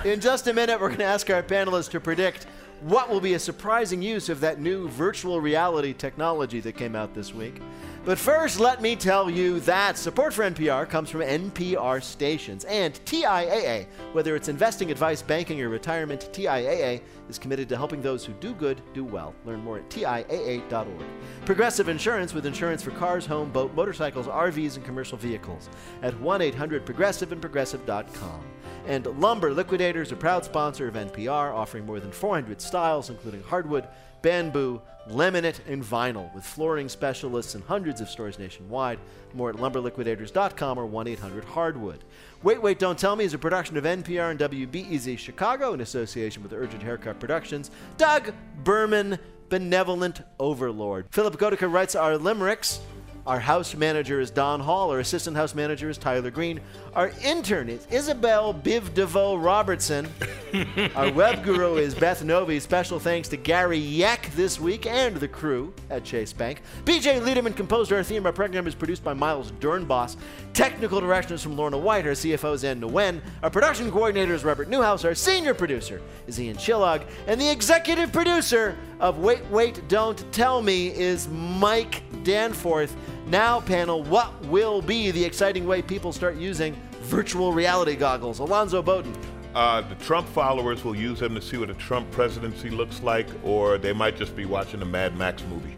In just a minute, we're going to ask our panelists to predict what will be a surprising use of that new virtual reality technology that came out this week. But first, let me tell you that support for NPR comes from NPR stations and TIAA. Whether it's investing, advice, banking, or retirement, TIAA is committed to helping those who do good do well. Learn more at TIAA.org. Progressive Insurance, with insurance for cars, home, boat, motorcycles, RVs, and commercial vehicles at 1-800-PROGRESSIVE and Progressive.com. And Lumber Liquidators, a proud sponsor of NPR, offering more than 400 styles, including hardwood, bamboo, laminate, and vinyl, with flooring specialists in hundreds of stores nationwide. More at lumberliquidators.com or 1-800-HARDWOOD. Wait, Don't Tell Me is a production of NPR and WBEZ Chicago in association with Urgent Haircut Productions. Doug Berman, benevolent overlord. Philip Gotica writes our limericks. Our house manager is Don Hall. Our assistant house manager is Tyler Green. Our intern is Isabel Biv DeVoe Robertson. Our web guru is Beth Novi. Special thanks to Gary Yeck this week and the crew at Chase Bank. BJ Liederman composed our theme. Our program is produced by Miles Dernbos. Technical direction is from Lorna White. Our CFO is Ann Nguyen. Our production coordinator is Robert Newhouse. Our senior producer is Ian Chillog. And the executive producer of Wait, Don't Tell Me is Mike Danforth. Now, panel, what will be the exciting way people start using virtual reality goggles? Alonzo Bowden. The Trump followers will use them to see what a Trump presidency looks like, or they might just be watching a Mad Max movie.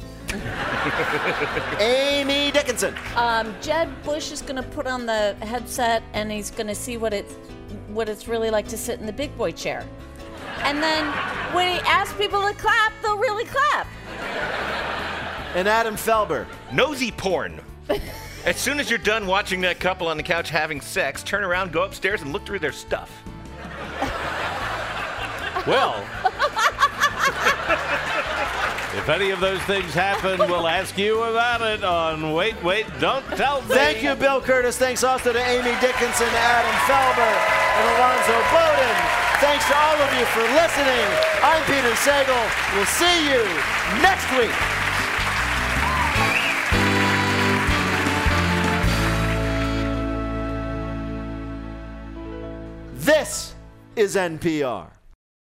Amy Dickinson. Jeb Bush is going to put on the headset, and he's going to see what it's really like to sit in the big boy chair. And then when he asks people to clap, they'll really clap. And Adam Felber. Nosy porn. As soon as you're done watching that couple on the couch having sex, turn around, go upstairs, and look through their stuff. Well, if any of those things happen, we'll ask you about it on Wait, Don't Tell Me. Thank you, Bill Curtis. Thanks also to Amy Dickinson, Adam Felber, and Alonzo Bowden. Thanks to all of you for listening. I'm Peter Sagal. We'll see you next week. This is NPR.